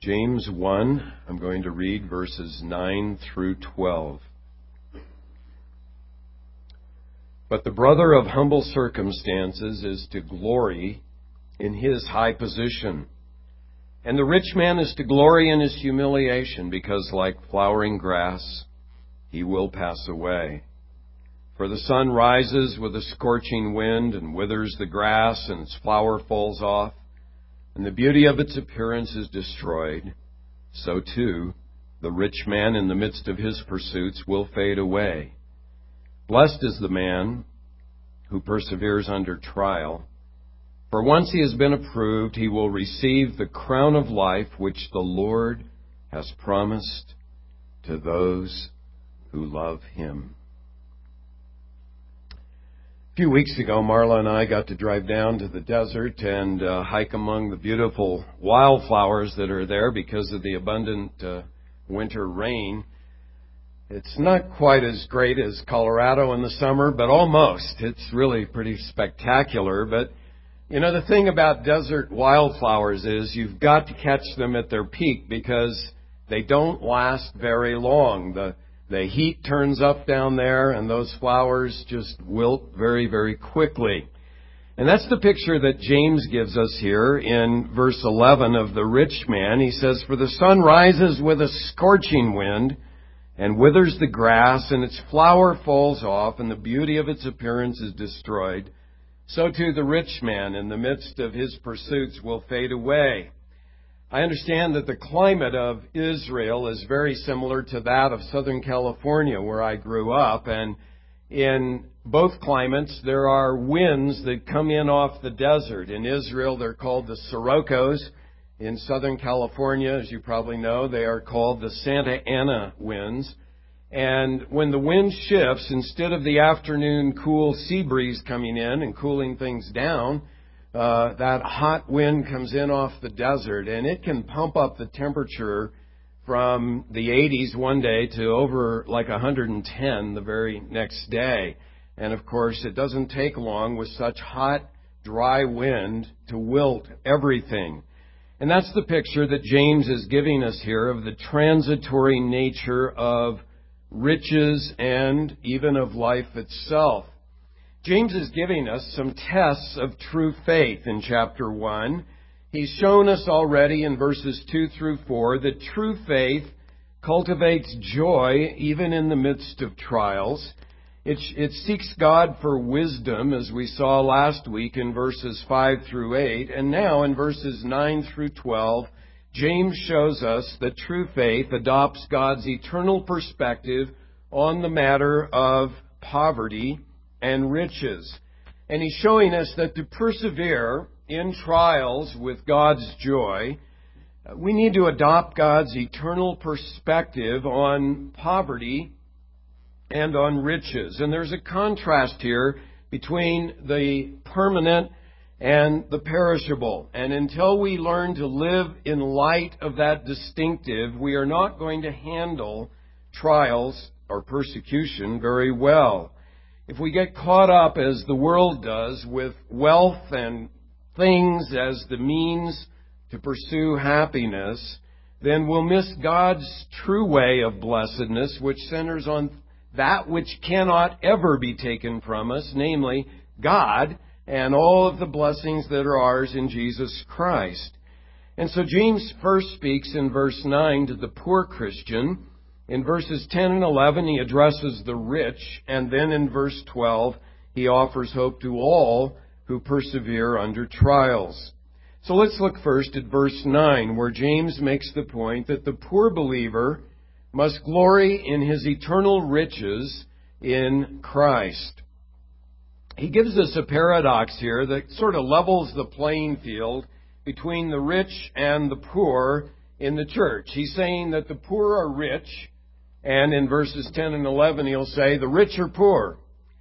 James 1, I'm going to read verses 9 through 12. But the brother of humble circumstances is to glory in his high position, and the rich man is to glory in his humiliation, because like flowering grass, he will pass away. For the sun rises with a scorching wind and withers the grass, and its flower falls off, and the beauty of its appearance is destroyed. So too, the rich man in the midst of his pursuits will fade away. Blessed is the man who perseveres under trial. For once he has been approved, he will receive the crown of life which the Lord has promised to those who love him. A few weeks ago, Marla and I got to drive down to the desert and hike among the beautiful wildflowers that are there because of the abundant winter rain. It's not quite as great as Colorado in the summer, but almost. It's really pretty spectacular. But, you know, the thing about desert wildflowers is you've got to catch them at their peak because they don't last very long. The heat turns up down there, and those flowers just wilt very, very quickly. And that's the picture that James gives us here in verse 11 of the rich man. He says, "For the sun rises with a scorching wind and withers the grass, and its flower falls off, and the beauty of its appearance is destroyed. So too the rich man in the midst of his pursuits will fade away." I understand that the climate of Israel is very similar to that of Southern California, where I grew up. And in both climates, there are winds that come in off the desert. In Israel, they're called the Siroccos. In Southern California, as you probably know, they are called the Santa Ana winds. And when the wind shifts, instead of the afternoon cool sea breeze coming in and cooling things down, that hot wind comes in off the desert, and it can pump up the temperature from the 80s one day to over like 110 the very next day. And of course, it doesn't take long with such hot, dry wind to wilt everything. And that's the picture that James is giving us here of the transitory nature of riches and even of life itself. James is giving us some tests of true faith in chapter 1. He's shown us already in verses 2 through 4 that true faith cultivates joy even in the midst of trials. It seeks God for wisdom, as we saw last week in verses 5 through 8. And now in verses 9 through 12, James shows us that true faith adopts God's eternal perspective on the matter of poverty and riches. And he's showing us that to persevere in trials with God's joy, we need to adopt God's eternal perspective on poverty and on riches. And there's a contrast here between the permanent and the perishable. And until we learn to live in light of that distinctive, we are not going to handle trials or persecution very well. If we get caught up, as the world does, with wealth and things as the means to pursue happiness, then we'll miss God's true way of blessedness, which centers on that which cannot ever be taken from us, namely God and all of the blessings that are ours in Jesus Christ. And so James first speaks in verse 9 to the poor Christian. In verses 10 and 11, he addresses the rich, and then in verse 12, he offers hope to all who persevere under trials. So let's look first at verse 9, where James makes the point that the poor believer must glory in his eternal riches in Christ. He gives us a paradox here that sort of levels the playing field between the rich and the poor in the church. He's saying that the poor are rich, and in verses 10 and 11, he'll say the rich are poor.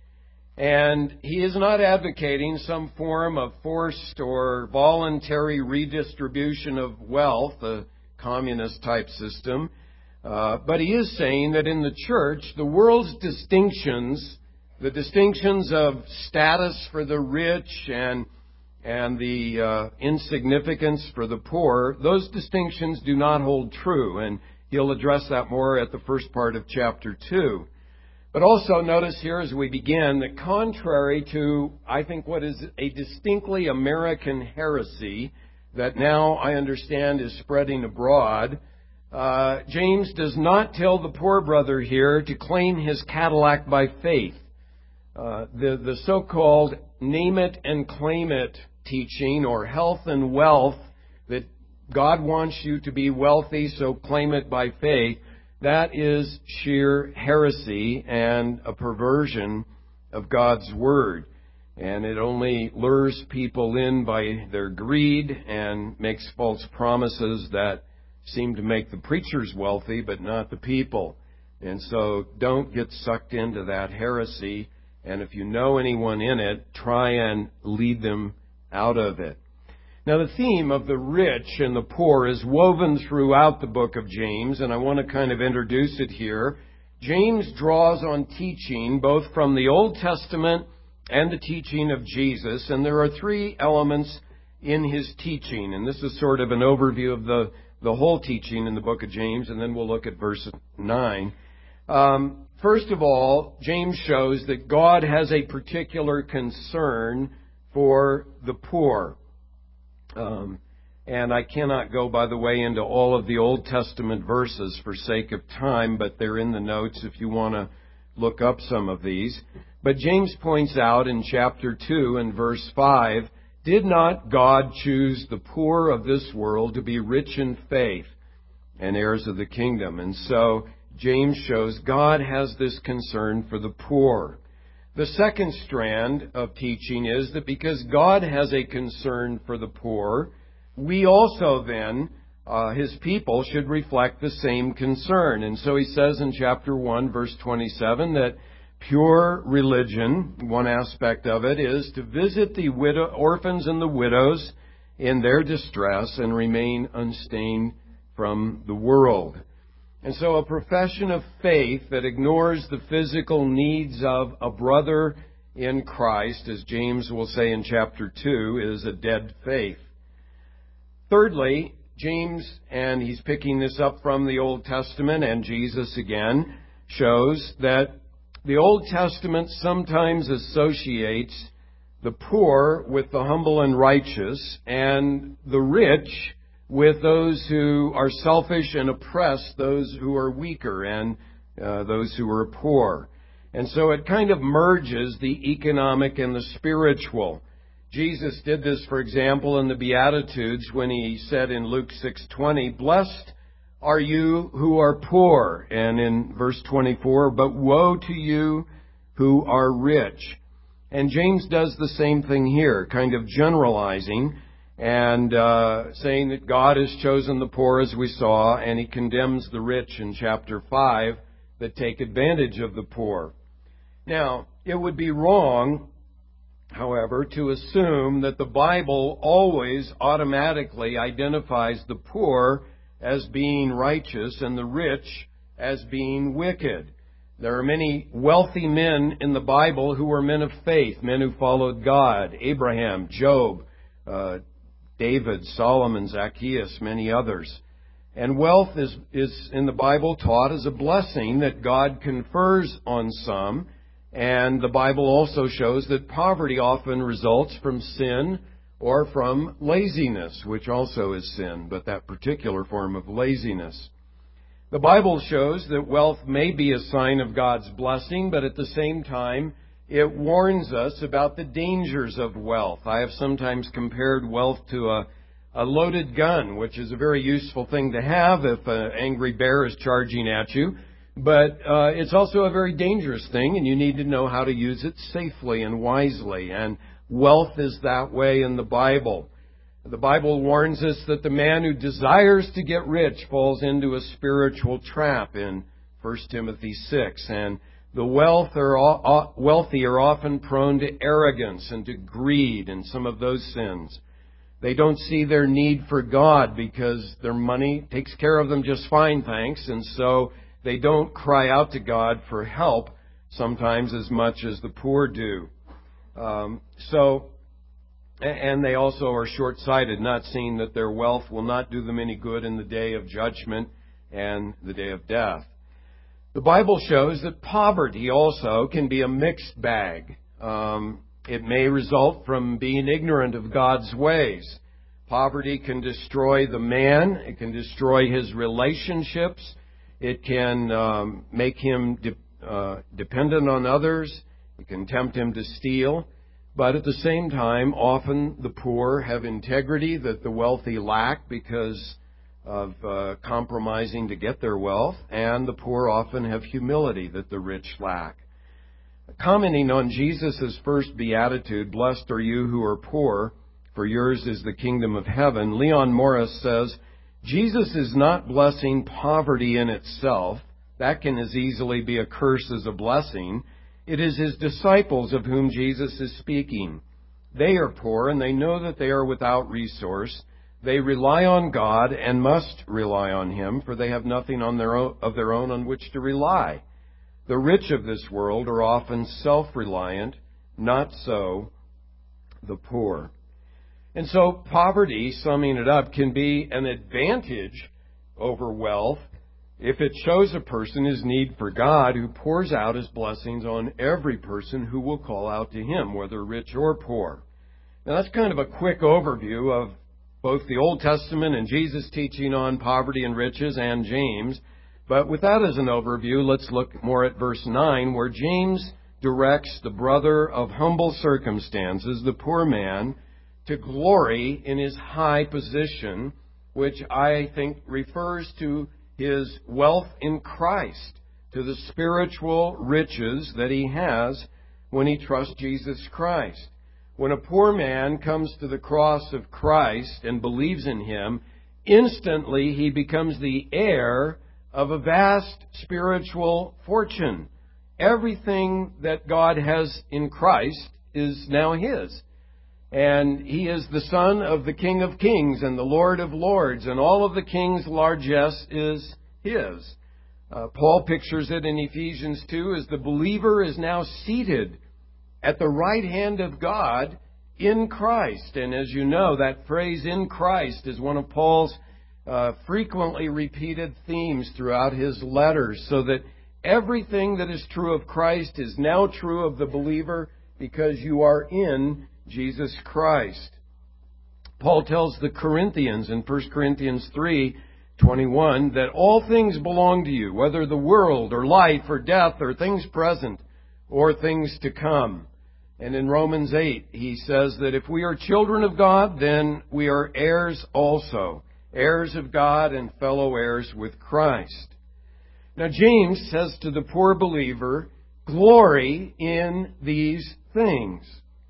And he is not advocating some form of forced or voluntary redistribution of wealth, a communist-type system. But he is saying that in the church, the world's distinctions, the distinctions of status for the rich and and the insignificance for the poor, those distinctions do not hold true. And he'll address that more at the first part of chapter 2. But also notice here as we begin that contrary to, I think, what is a distinctly American heresy that now I understand is spreading abroad, James does not tell the poor brother here to claim his Cadillac by faith. The so-called name it and claim it teaching, or health and wealth, that God wants you to be wealthy, so claim it by faith, that is sheer heresy and a perversion of God's Word. And it only lures people in by their greed and makes false promises that seem to make the preachers wealthy, but not the people. And so don't get sucked into that heresy. And if you know anyone in it, try and lead them out of it. Now, the theme of the rich and the poor is woven throughout the book of James, and I want to kind of introduce it here. James draws on teaching both from the Old Testament and the teaching of Jesus, and there are three elements in his teaching, and this is sort of an overview of the whole teaching in the book of James, and then we'll look at verse 9. First of all, James shows that God has a particular concern for the poor. And I cannot go, by the way, into all of the Old Testament verses for sake of time, but they're in the notes if you want to look up some of these. But James points out in chapter 2 and verse 5, did not God choose the poor of this world to be rich in faith and heirs of the kingdom? And so James shows God has this concern for the poor. The second strand of teaching is that because God has a concern for the poor, we also then, His people, should reflect the same concern. And so he says in chapter 1, verse 27, that pure religion, one aspect of it, is to visit the orphans and the widows in their distress and remain unstained from the world. And so a profession of faith that ignores the physical needs of a brother in Christ, as James will say in chapter 2, is a dead faith. Thirdly, James, and he's picking this up from the Old Testament and Jesus again, shows that the Old Testament sometimes associates the poor with the humble and righteous, and the rich with those who are selfish and oppress those who are weaker and those who are poor. And so it kind of merges the economic and the spiritual. Jesus did this, for example, in the Beatitudes when he said in Luke 6:20, "Blessed are you who are poor," and in verse 24, "But woe to you who are rich." And James does the same thing here, kind of generalizing and saying that God has chosen the poor, as we saw, and he condemns the rich in chapter 5 that take advantage of the poor. Now, it would be wrong, however, to assume that the Bible always automatically identifies the poor as being righteous and the rich as being wicked. There are many wealthy men in the Bible who were men of faith, men who followed God: Abraham, Job, David, Solomon, Zacchaeus, many others. And wealth is in the Bible taught as a blessing that God confers on some. And the Bible also shows that poverty often results from sin or from laziness, which also is sin, but that particular form of laziness. The Bible shows that wealth may be a sign of God's blessing, but at the same time, it warns us about the dangers of wealth. I have sometimes compared wealth to a loaded gun, which is a very useful thing to have if an angry bear is charging at you. But it's also a very dangerous thing, and you need to know how to use it safely and wisely. And wealth is that way in the Bible. The Bible warns us that the man who desires to get rich falls into a spiritual trap in 1 Timothy 6. And the wealthy are often prone to arrogance and to greed and some of those sins. They don't see their need for God because their money takes care of them just fine, thanks. And so they don't cry out to God for help sometimes as much as the poor do. And they also are short-sighted, not seeing that their wealth will not do them any good in the day of judgment and the day of death. The Bible shows that poverty also can be a mixed bag. It may result from being ignorant of God's ways. Poverty can destroy the man. It can destroy his relationships. It can make him dependent on others. It can tempt him to steal. But at the same time, often the poor have integrity that the wealthy lack because of compromising to get their wealth, and the poor often have humility that the rich lack. Commenting on Jesus' first beatitude, "Blessed are you who are poor, for yours is the kingdom of heaven," Leon Morris says, Jesus is not blessing poverty in itself. That can as easily be a curse as a blessing. It is his disciples of whom Jesus is speaking. They are poor, and they know that they are without resource. They rely on God and must rely on Him, for they have nothing of their own on which to rely. The rich of this world are often self-reliant, not so the poor. And so poverty, summing it up, can be an advantage over wealth if it shows a person his need for God, who pours out His blessings on every person who will call out to Him, whether rich or poor. Now that's kind of a quick overview of both the Old Testament and Jesus' teaching on poverty and riches and James. But with that as an overview, let's look more at verse 9, where James directs the brother of humble circumstances, the poor man, to glory in his high position, which I think refers to his wealth in Christ, to the spiritual riches that he has when he trusts Jesus Christ. When a poor man comes to the cross of Christ and believes in Him, instantly he becomes the heir of a vast spiritual fortune. Everything that God has in Christ is now his. And he is the son of the King of Kings and the Lord of Lords, and all of the King's largesse is his. Paul pictures it in Ephesians 2 as the believer is now seated at the right hand of God in Christ. And as you know, that phrase "in Christ" is one of Paul's frequently repeated themes throughout his letters, so that everything that is true of Christ is now true of the believer because you are in Jesus Christ. Paul tells the Corinthians in 1 Corinthians 3:21 that all things belong to you, whether the world or life or death or things present or things to come. And in Romans 8, he says that if we are children of God, then we are heirs also, heirs of God and fellow heirs with Christ. Now James says to the poor believer, glory in these things.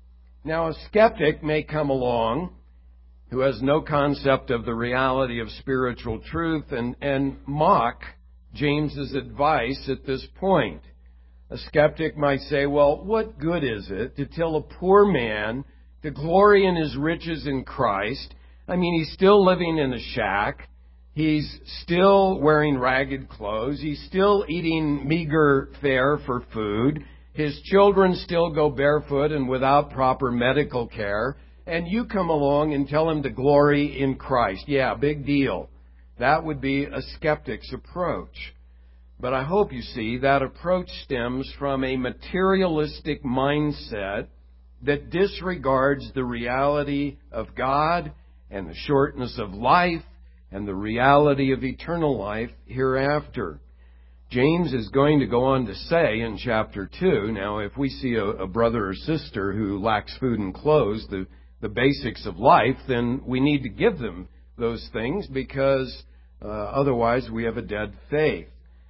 Now a skeptic may come along who has no concept of the reality of spiritual truth and mock James's advice at this point. A skeptic might say, well, what good is it to tell a poor man to glory in his riches in Christ? I mean, he's still living in a shack. He's still wearing ragged clothes. He's still eating meager fare for food. His children still go barefoot and without proper medical care. And you come along and tell him to glory in Christ. Yeah, big deal. That would be a skeptic's approach. But I hope you see that approach stems from a materialistic mindset that disregards the reality of God and the shortness of life and the reality of eternal life hereafter. James is going to go on to say in chapter 2, now if we see a brother or sister who lacks food and clothes, the basics of life, then we need to give them those things because otherwise we have a dead faith.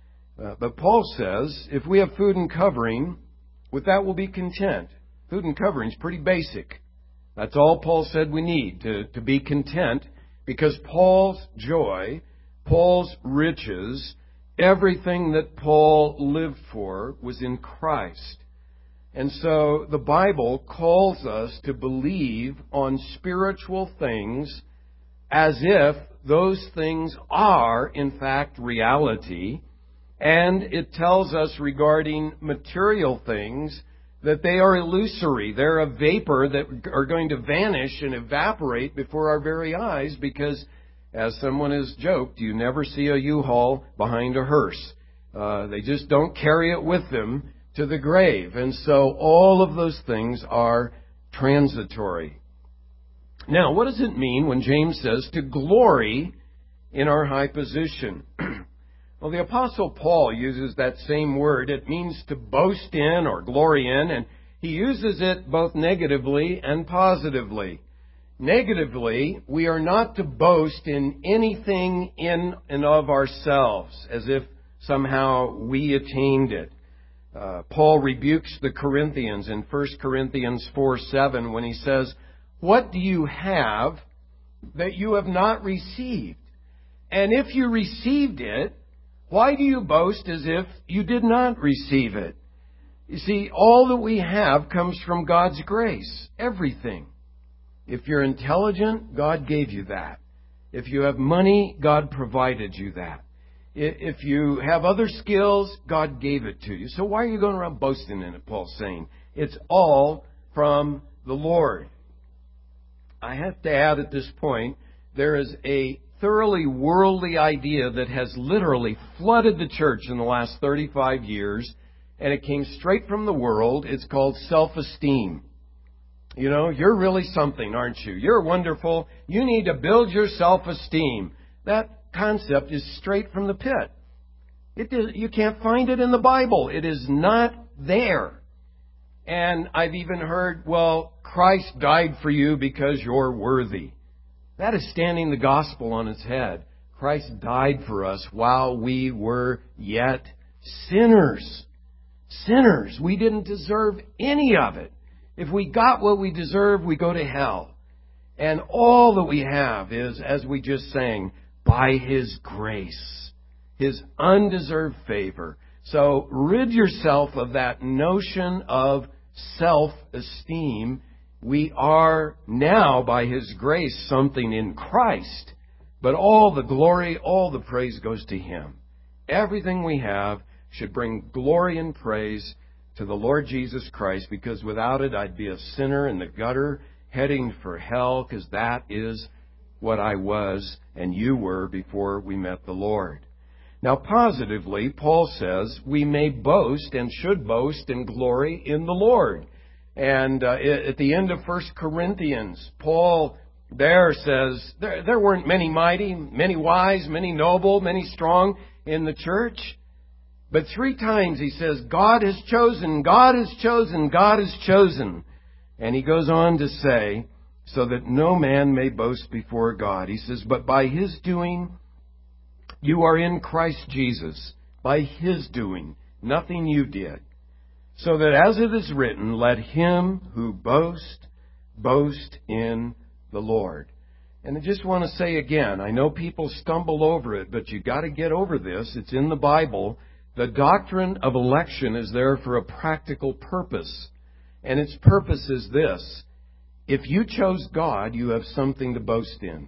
But Paul says, if we have food and covering, with that we'll be content. Food and covering is pretty basic. That's all Paul said we need to be content, because Paul's joy, Paul's riches, everything that Paul lived for was in Christ. And so the Bible calls us to believe on spiritual things as if those things are, in fact, reality. And it tells us regarding material things that they are illusory. They're a vapor that are going to vanish and evaporate before our very eyes because, as someone has joked, you never see a U-Haul behind a hearse. They just don't carry it with them to the grave. And so all of those things are transitory. Now, what does it mean when James says to glory in our high position? Well, the Apostle Paul uses that same word. It means to boast in or glory in, and he uses it both negatively and positively. Negatively, we are not to boast in anything in and of ourselves, as if somehow we attained it. Paul rebukes the Corinthians in 1 Corinthians 4:7 when he says, "What do you have that you have not received? And if you received it, why do you boast as if you did not receive it?" You see, all that we have comes from God's grace. Everything. If you're intelligent, God gave you that. If you have money, God provided you that. If you have other skills, God gave it to you. So why are you going around boasting in it, Paul's saying? It's all from the Lord. I have to add at this point, there is a thoroughly worldly idea that has literally flooded the church in the last 35 years, and it came straight from the world. It's called self-esteem. You know, you're really something, aren't you? You're wonderful. You need to build your self-esteem. That concept is straight from the pit. You can't find it in the Bible. It is not there. And I've even heard, well, Christ died for you because you're worthy. That is standing the gospel on its head. Christ died for us while we were yet sinners. Sinners. We didn't deserve any of it. If we got what we deserve, we go to hell. And all that we have is, as we just sang, by His grace, His undeserved favor. So rid yourself of that notion of self-esteem. We are now, by His grace, something in Christ. But all the glory, all the praise goes to Him. Everything we have should bring glory and praise to the Lord Jesus Christ, because without it, I'd be a sinner in the gutter, heading for hell, because that is what I was and you were before we met the Lord. Now, positively, Paul says we may boast and should boast and glory in the Lord. And at the end of 1 Corinthians, Paul there says there weren't many mighty, many wise, many noble, many strong in the church. But 3 times he says, God has chosen, God has chosen, God has chosen. And he goes on to say, so that no man may boast before God. He says, but by His doing, you are in Christ Jesus. By His doing, nothing you did. So that as it is written, let him who boasts, boast in the Lord. And I just want to say again, I know people stumble over it, but you got to get over this. It's in the Bible. The doctrine of election is there for a practical purpose. And its purpose is this. If you chose God, you have something to boast in.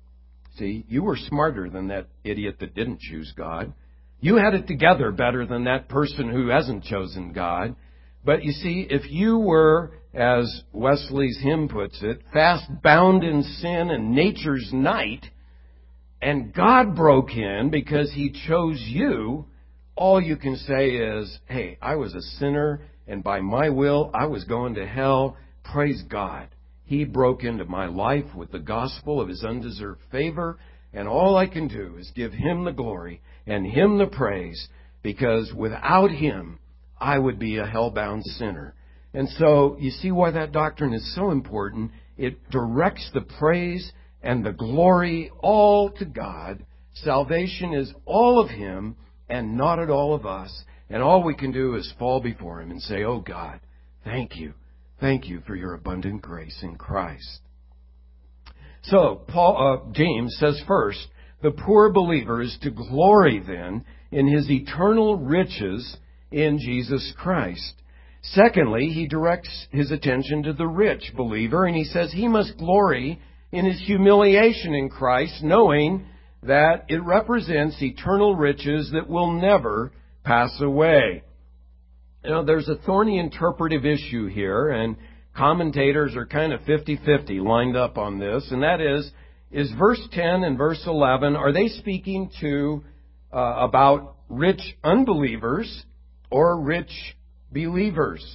See, you were smarter than that idiot that didn't choose God. You had it together better than that person who hasn't chosen God. But you see, if you were, as Wesley's hymn puts it, fast bound in sin and nature's night, and God broke in because He chose you, all you can say is, hey, I was a sinner, and by my will, I was going to hell. Praise God. He broke into my life with the gospel of His undeserved favor, and all I can do is give Him the glory and Him the praise, because without Him, I would be a hell-bound sinner. And so, you see why that doctrine is so important. It directs the praise and the glory all to God. Salvation is all of Him and not at all of us. And all we can do is fall before Him and say, oh God, thank you. Thank you for your abundant grace in Christ. So, James says first, the poor believer is to glory then in his eternal riches in Jesus Christ. Secondly, he directs his attention to the rich believer, and he says he must glory in his humiliation in Christ, knowing that it represents eternal riches that will never pass away. there's a thorny interpretive issue here, and commentators are kind of 50-50 lined up on this, and that is verse 10 and verse 11, are they speaking to about rich unbelievers or rich believers?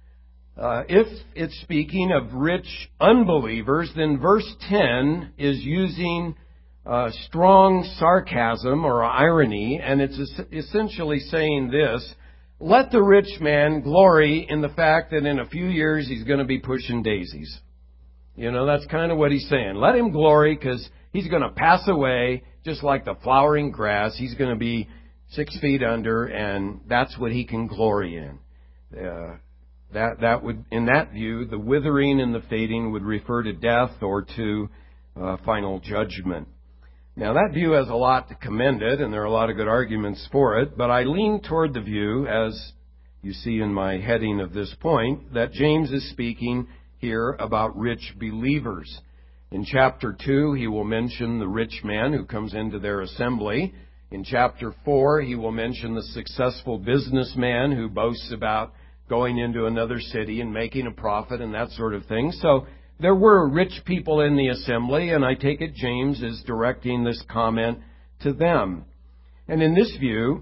If it's speaking of rich unbelievers, then verse 10 is using strong sarcasm or irony, and it's essentially saying this: let the rich man glory in the fact that in a few years he's going to be pushing daisies. That's kind of what he's saying. Let him glory because he's going to pass away just like the flowering grass. He's going to be 6 feet under, and that's what he can glory in. That would, in that view, the withering and the fading would refer to death or to final judgment. Now, that view has a lot to commend it, and there are a lot of good arguments for it, but I lean toward the view, as you see in my heading of this point, that James is speaking here about rich believers. In chapter 2, he will mention the rich man who comes into their assembly. In chapter 4, he will mention the successful businessman who boasts about going into another city and making a profit and that sort of thing. So there were rich people in the assembly, and I take it James is directing this comment to them. And in this view,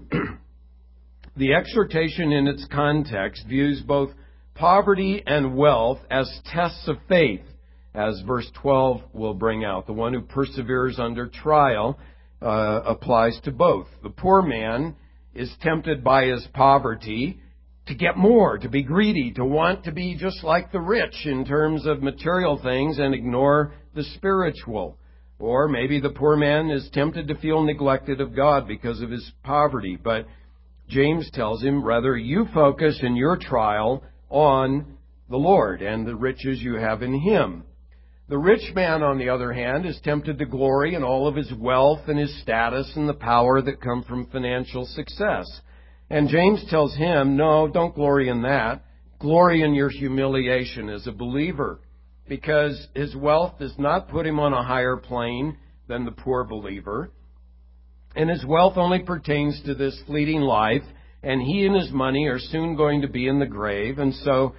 the exhortation in its context views both poverty and wealth as tests of faith, as verse 12 will bring out. The one who perseveres under trial applies to both. The poor man is tempted by his poverty to get more, to be greedy, to want to be just like the rich in terms of material things and ignore the spiritual. Or maybe the poor man is tempted to feel neglected of God because of his poverty. But James tells him, rather, you focus in your trial on the Lord and the riches you have in Him. The rich man, on the other hand, is tempted to glory in all of his wealth and his status and the power that come from financial success. And James tells him, no, don't glory in that. Glory in your humiliation as a believer, because his wealth does not put him on a higher plane than the poor believer. And his wealth only pertains to this fleeting life, and he and his money are soon going to be in the grave. And so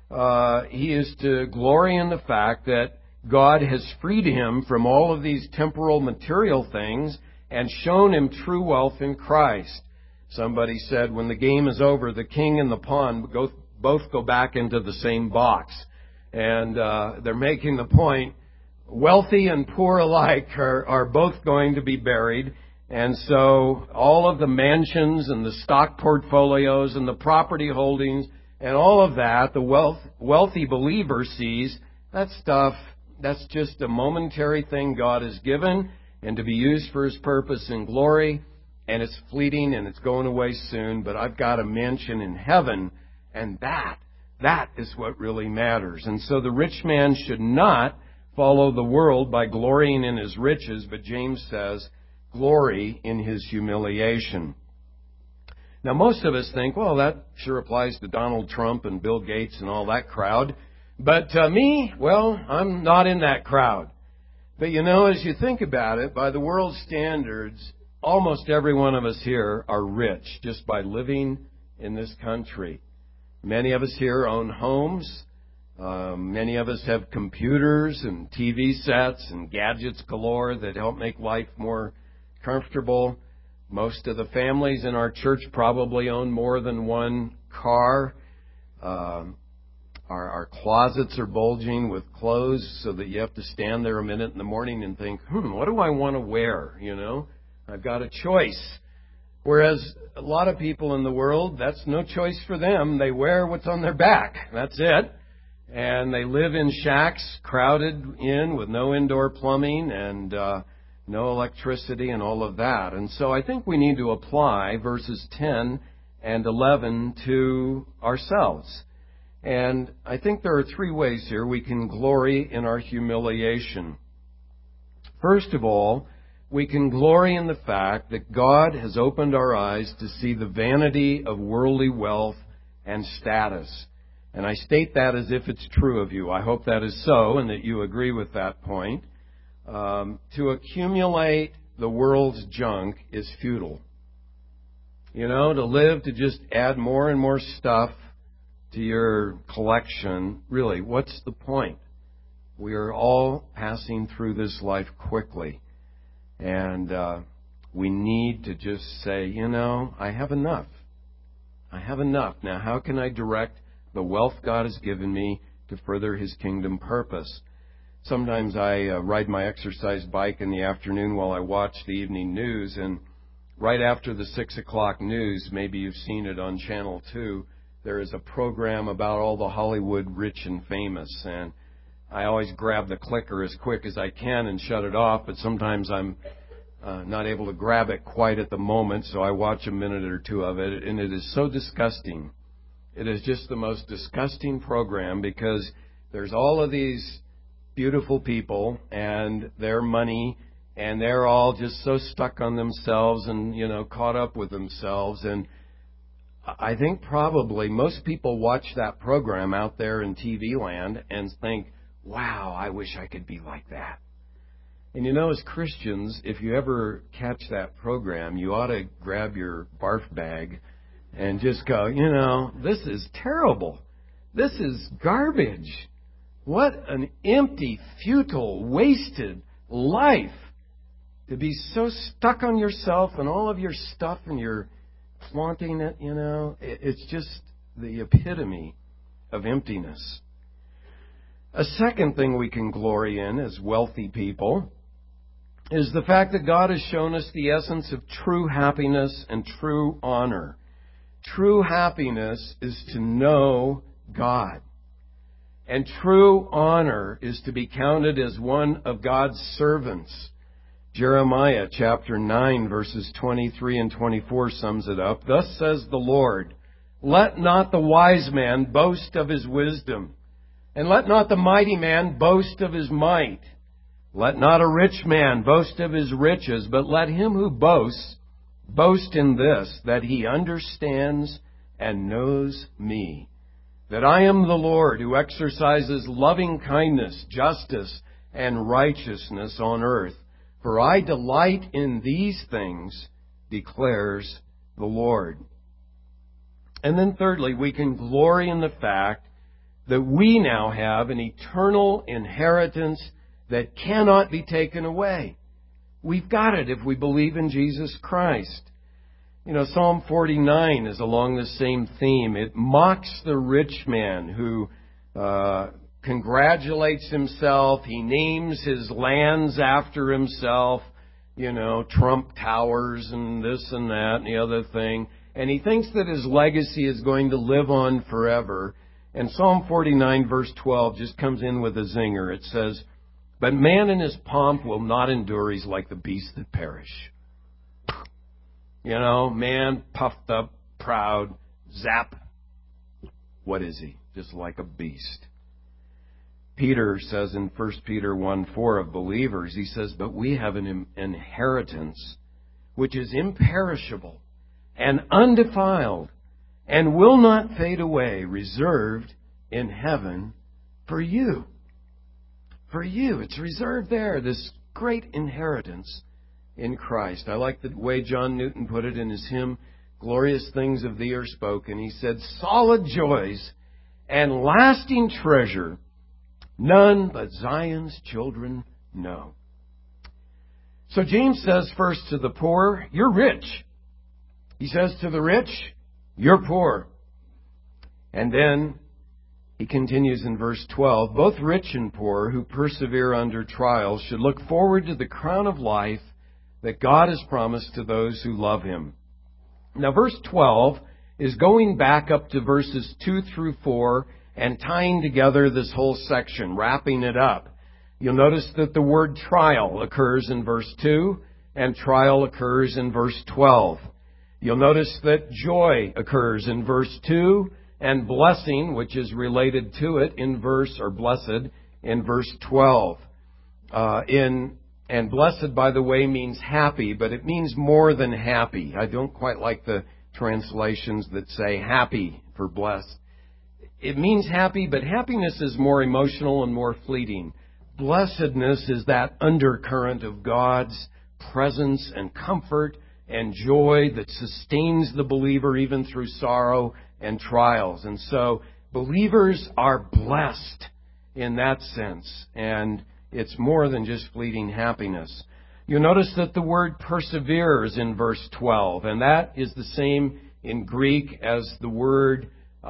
he is to glory in the fact that God has freed him from all of these temporal material things and shown him true wealth in Christ. Somebody said, when the game is over, the king and the pawn both go back into the same box. And they're making the point, wealthy and poor alike are both going to be buried. And so all of the mansions and the stock portfolios and the property holdings and all of that, the wealthy believer sees, that stuff, that's just a momentary thing God has given and to be used for His purpose and glory. And it's fleeting and it's going away soon, but I've got a mansion in heaven, and that is what really matters. And so the rich man should not follow the world by glorying in his riches, but James says, glory in his humiliation. Now, most of us think, well, that sure applies to Donald Trump and Bill Gates and all that crowd. But me, well, I'm not in that crowd. But as you think about it, by the world's standards, almost every one of us here are rich just by living in this country. Many of us here own homes. Many of us have computers and TV sets and gadgets galore that help make life more comfortable. Most of the families in our church probably own more than one car. Our closets are bulging with clothes so that you have to stand there a minute in the morning and think, what do I want to wear, I've got a choice. Whereas a lot of people in the world, that's no choice for them. They wear what's on their back. That's it. And they live in shacks crowded in with no indoor plumbing and no electricity and all of that. And so I think we need to apply verses 10 and 11 to ourselves. And I think there are 3 ways here we can glory in our humiliation. First of all, we can glory in the fact that God has opened our eyes to see the vanity of worldly wealth and status. And I state that as if it's true of you. I hope that is so and that you agree with that point. To accumulate the world's junk is futile. To live to just add more and more stuff to your collection, really, what's the point? We are all passing through this life quickly. And we need to just say, I have enough. I have enough. Now, how can I direct the wealth God has given me to further His kingdom purpose? Sometimes I ride my exercise bike in the afternoon while I watch the evening news, and right after the 6 o'clock news, maybe you've seen it on Channel 2, there is a program about all the Hollywood rich and famous, and I always grab the clicker as quick as I can and shut it off, but sometimes I'm not able to grab it quite at the moment, so I watch a minute or two of it, and it is so disgusting. It is just the most disgusting program because there's all of these beautiful people and their money, and they're all just so stuck on themselves and, caught up with themselves. And I think probably most people watch that program out there in TV land and think, wow, I wish I could be like that. And as Christians, if you ever catch that program, you ought to grab your barf bag and just go, this is terrible. This is garbage. What an empty, futile, wasted life to be so stuck on yourself and all of your stuff and you're flaunting it, It's just the epitome of emptiness. A second thing we can glory in as wealthy people is the fact that God has shown us the essence of true happiness and true honor. True happiness is to know God. And true honor is to be counted as one of God's servants. Jeremiah chapter 9 verses 23 and 24 sums it up. Thus says the Lord, let not the wise man boast of his wisdom, and let not the mighty man boast of his might. Let not a rich man boast of his riches, but let him who boasts boast in this, that he understands and knows me, that I am the Lord who exercises loving kindness, justice, and righteousness on earth. For I delight in these things, declares the Lord. And then thirdly, we can glory in the fact that we now have an eternal inheritance that cannot be taken away. We've got it if we believe in Jesus Christ. Psalm 49 is along the same theme. It mocks the rich man who congratulates himself. He names his lands after himself, Trump Towers and this and that and the other thing. And he thinks that his legacy is going to live on forever. And Psalm 49 verse 12 just comes in with a zinger. It says, but man in his pomp will not endure. He's like the beasts that perish. Man puffed up, proud, zap. What is he? Just like a beast. Peter says in 1 Peter 1:4 of believers, he says, but we have an inheritance which is imperishable and undefiled and will not fade away, reserved in heaven for you. For you. It's reserved there, this great inheritance in Christ. I like the way John Newton put it in his hymn, Glorious Things of Thee Are Spoken. He said, solid joys and lasting treasure, none but Zion's children know. So James says first to the poor, you're rich. He says to the rich, you're poor. And then he continues in verse 12, both rich and poor who persevere under trials should look forward to the crown of life that God has promised to those who love Him. Now verse 12 is going back up to verses 2 through 4 and tying together this whole section, wrapping it up. You'll notice that the word trial occurs in verse 2 and trial occurs in verse 12. You'll notice that joy occurs in verse 2 and blessing, which is related to it, blessed, in verse 12. And blessed, by the way, means happy, but it means more than happy. I don't quite like the translations that say happy for blessed. It means happy, but happiness is more emotional and more fleeting. Blessedness is that undercurrent of God's presence and comfort and joy that sustains the believer even through sorrow and trials. And so, Believers are blessed in that sense, and it's more than just fleeting happiness. You'll notice that the word persevere is in verse 12, and that is the same in Greek as the word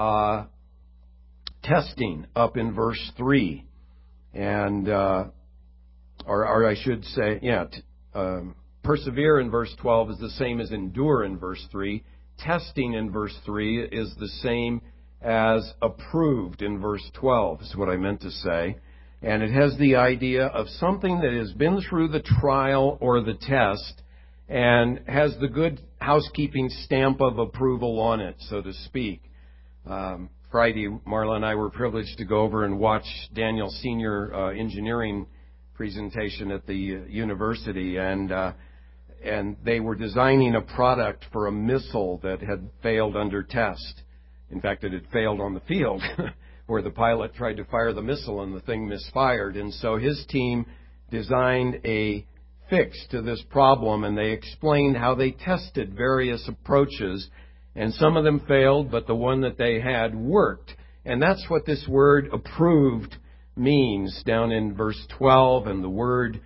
testing up in verse 3. And, or I should say, persevere in verse 12 is the same as endure in verse 3. Testing in verse 3 is the same as approved in verse 12, is what I meant to say. And it has the idea of something that has been through the trial or the test and has the good housekeeping stamp of approval on it, so to speak. Friday, Marla and I were privileged to go over and watch Daniel's senior engineering presentation at the university, and they were designing a product for a missile that had failed under test. In fact, it had failed on the field where the pilot tried to fire the missile and the thing misfired. And so his team designed a fix to this problem, and they explained how they tested various approaches, and some of them failed, but the one that they had worked. And that's what this word approved means down in verse 12, and the word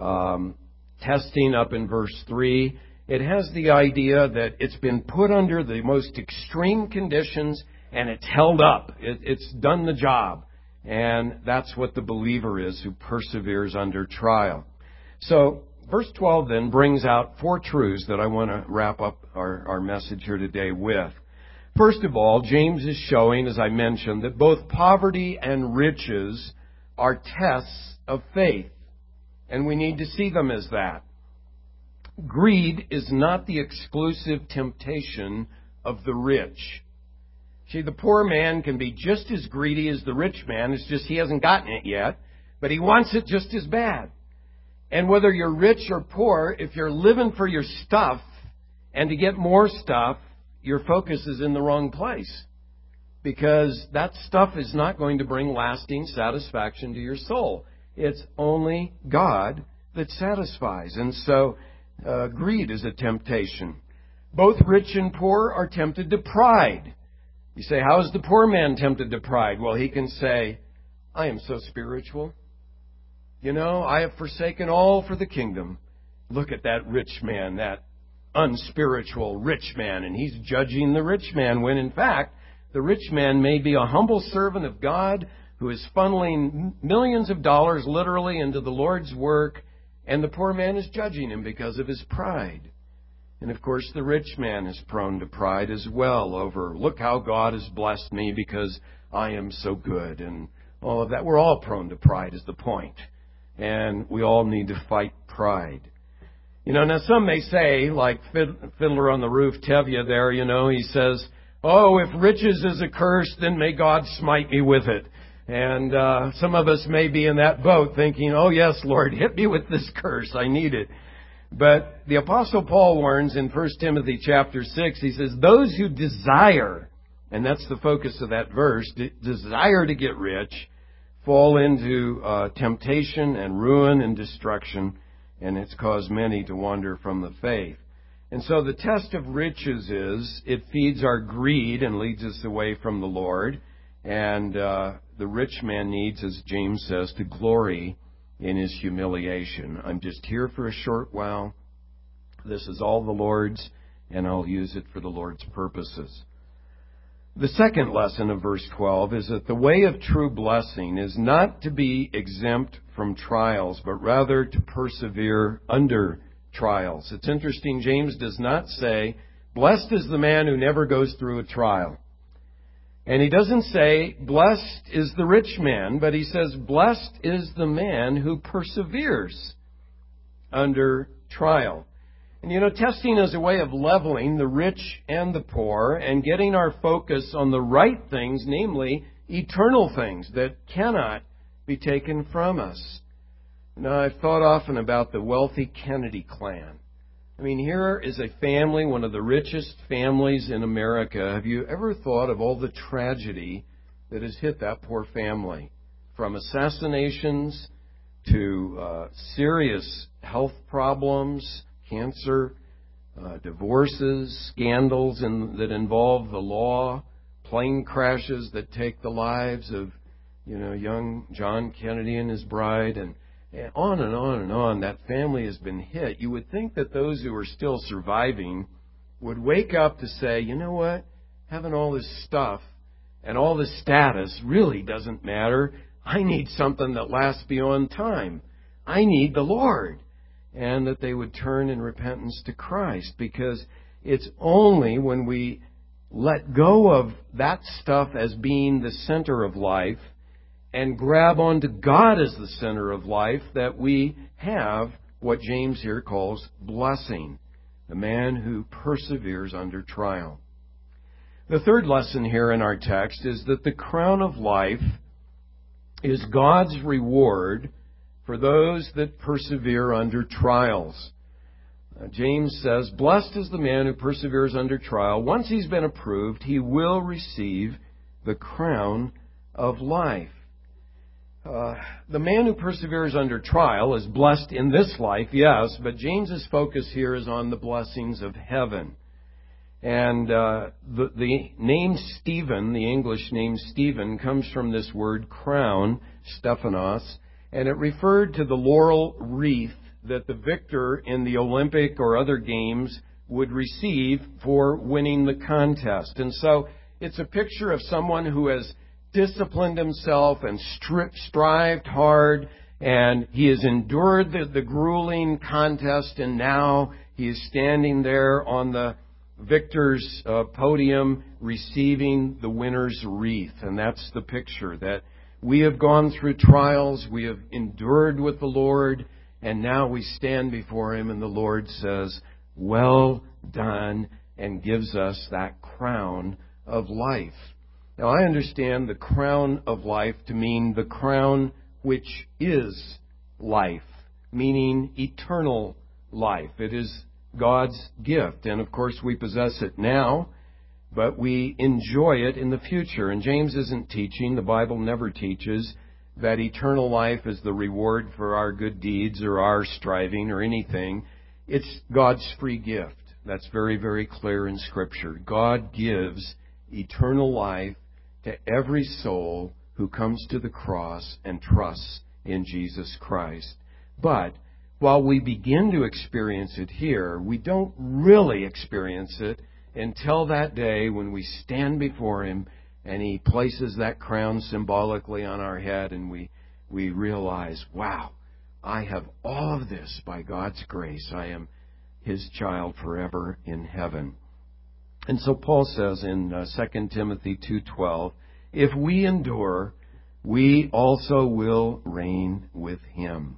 testing up in verse 3. It has the idea that it's been put under the most extreme conditions and it's held up. It's done the job. And that's what the believer is who perseveres under trial. So verse 12 then brings out 4 truths that I want to wrap up our message here today with. First of all, James is showing, as I mentioned, that both poverty and riches are tests of faith. And we need to see them as that. Greed is not the exclusive temptation of the rich. See, the poor man can be just as greedy as the rich man. It's just he hasn't gotten it yet, but he wants it just as bad. And whether you're rich or poor, if you're living for your stuff and to get more stuff, your focus is in the wrong place. Because that stuff is not going to bring lasting satisfaction to your soul. It's only God that satisfies. And so greed is a temptation. Both rich and poor are tempted to pride. You say, how is the poor man tempted to pride? Well, he can say, I am so spiritual. You know, I have forsaken all for the kingdom. Look at that rich man, that unspiritual rich man, and he's judging the rich man when, in fact, the rich man may be a humble servant of God who is funneling millions of dollars literally into the Lord's work, and the poor man is judging him because of his pride. And of course, the rich man is prone to pride as well over, look how God has blessed me because I am so good, and all of that. We're all prone to pride is the point. And we all need to fight pride. You know, now some may say, like Fiddler on the Roof, Tevye there, you know, he says, oh, if riches is a curse, then may God smite me with it. And some of us may be in that boat thinking, oh yes, Lord, hit me with this curse. I need it. But the Apostle Paul warns in 1 Timothy chapter 6, he says, those who desire, and that's the focus of that verse, desire to get rich, fall into temptation and ruin and destruction, and it's caused many to wander from the faith. And so the test of riches is, it feeds our greed and leads us away from the Lord. And the rich man needs, as James says, to glory in his humiliation. I'm just here for a short while. This is all the Lord's, and I'll use it for the Lord's purposes. The second lesson of verse 12 is that the way of true blessing is not to be exempt from trials, but rather to persevere under trials. It's interesting, James does not say, blessed is the man who never goes through a trial. And he doesn't say, blessed is the rich man, but he says, blessed is the man who perseveres under trial. And you know, testing is a way of leveling the rich and the poor and getting our focus on the right things, namely eternal things that cannot be taken from us. Now, I've thought often about the wealthy Kennedy clan. I mean, here is a family, one of the richest families in America. Have you ever thought of all the tragedy that has hit that poor family? From assassinations to serious health problems, cancer, divorces, scandals that involve the law, plane crashes that take the lives of, young John Kennedy and his bride, and on and on and on. That family has been hit. You would think that those who are still surviving would wake up to say, you know what, having all this stuff and all this status really doesn't matter. I need something that lasts beyond time. I need the Lord. And that they would turn in repentance to Christ, because it's only when we let go of that stuff as being the center of life and grab onto God as the center of life that we have what James here calls blessing, the man who perseveres under trial. The third lesson here in our text is that the crown of life is God's reward for those that persevere under trials. James says, "Blessed is the man who perseveres under trial. Once he's been approved, he will receive the crown of life." The man who perseveres under trial is blessed in this life, yes, but James's focus here is on the blessings of heaven. And the name Stephen, the English name Stephen, comes from this word crown, Stephanos, and it referred to the laurel wreath that the victor in the Olympic or other games would receive for winning the contest. And so it's a picture of someone who has disciplined himself and strived hard, and he has endured the grueling contest, and now he is standing there on the victor's podium receiving the winner's wreath. And that's the picture, that we have gone through trials, we have endured with the Lord, and now we stand before Him, and the Lord says, "Well done," and gives us that crown of life. Now, I understand the crown of life to mean the crown which is life, meaning eternal life. It is God's gift, and of course we possess it now, but we enjoy it in the future. And James isn't teaching, the Bible never teaches, that eternal life is the reward for our good deeds or our striving or anything. It's God's free gift. That's very, very clear in Scripture. God gives eternal life to every soul who comes to the cross and trusts in Jesus Christ. But while we begin to experience it here, we don't really experience it until that day when we stand before Him and He places that crown symbolically on our head, and we realize, wow, I have all of this by God's grace. I am His child forever in heaven. And so Paul says in 2 Timothy 2:12, "If we endure, we also will reign with Him."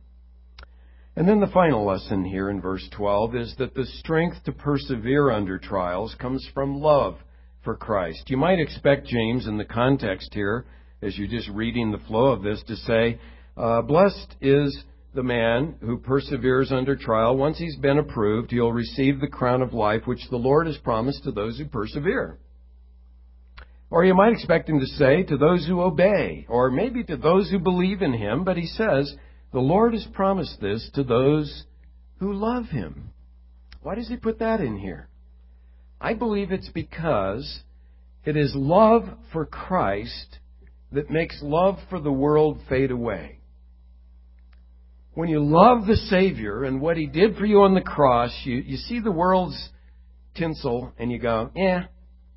And then the final lesson here in verse 12 is that the strength to persevere under trials comes from love for Christ. You might expect James, in the context here, as you're just reading the flow of this, to say, "Blessed is the man who perseveres under trial. Once he's been approved, he'll receive the crown of life which the Lord has promised to those who persevere." Or you might expect him to say, "to those who obey," or maybe to those who believe in Him, but he says, "The Lord has promised this to those who love Him." Why does he put that in here? I believe it's because it is love for Christ that makes love for the world fade away. When you love the Savior and what He did for you on the cross, you see the world's tinsel and you go, yeah,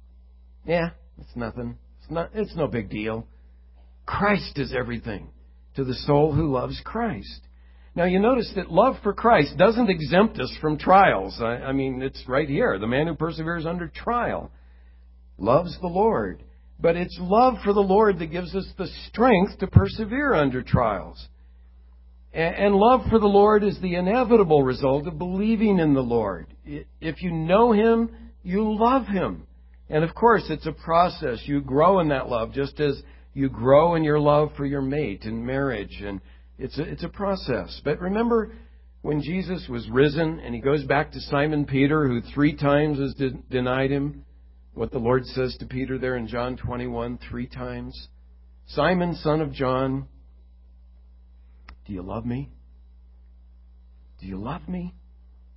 it's nothing. It's no big deal. Christ is everything to the soul who loves Christ. Now you notice that love for Christ doesn't exempt us from trials. I mean, it's right here. The man who perseveres under trial loves the Lord. But it's love for the Lord that gives us the strength to persevere under trials. And love for the Lord is the inevitable result of believing in the Lord. If you know Him, you love Him. And of course, it's a process. You grow in that love, just as you grow in your love for your mate in marriage. And it's a process. But remember when Jesus was risen and He goes back to Simon Peter, who 3 times has denied Him, what the Lord says to Peter there in John 21, 3 times. "Simon, son of John, do you love me? Do you love me?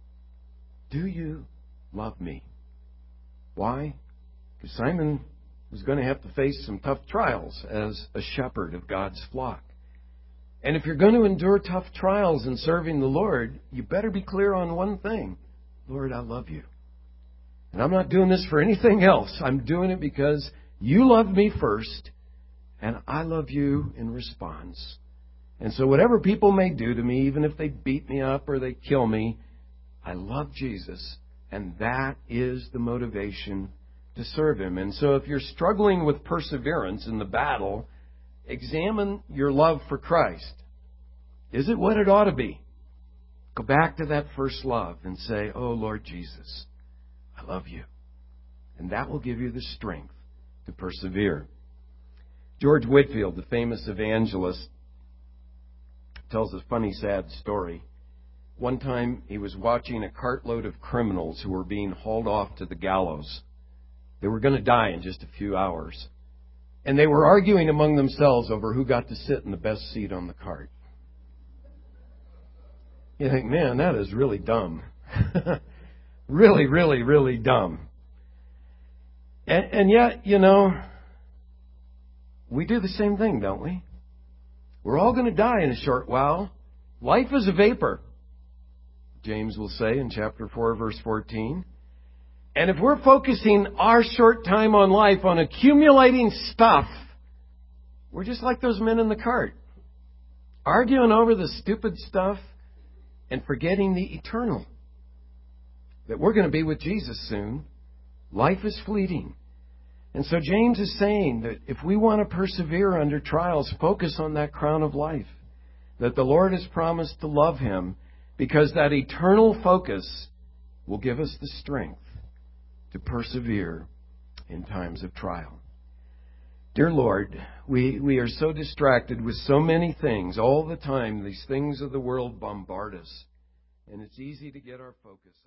Do you love me?" Why? Because Simon was going to have to face some tough trials as a shepherd of God's flock. And if you're going to endure tough trials in serving the Lord, you better be clear on one thing. Lord, I love you. And I'm not doing this for anything else. I'm doing it because you loved me first, and I love you in response. And so whatever people may do to me, even if they beat me up or they kill me, I love Jesus, and that is the motivation to serve Him. And so if you're struggling with perseverance in the battle, examine your love for Christ. Is it what it ought to be? Go back to that first love and say, oh, Lord Jesus, I love you. And that will give you the strength to persevere. George Whitefield, the famous evangelist, tells a funny, sad story. One time he was watching a cartload of criminals who were being hauled off to the gallows. They were going to die in just a few hours. And they were arguing among themselves over who got to sit in the best seat on the cart. You think, man, that is really dumb. Really, really, really dumb. And yet, we do the same thing, don't we? We're all going to die in a short while. Life is a vapor, James will say in chapter 4, verse 14. And if we're focusing our short time on life on accumulating stuff, we're just like those men in the cart, arguing over the stupid stuff and forgetting the eternal. That we're going to be with Jesus soon. Life is fleeting. And so James is saying that if we want to persevere under trials, focus on that crown of life. That the Lord has promised to love Him, because that eternal focus will give us the strength to persevere in times of trial. Dear Lord, we are so distracted with so many things all the time. These things of the world bombard us. And it's easy to get our focus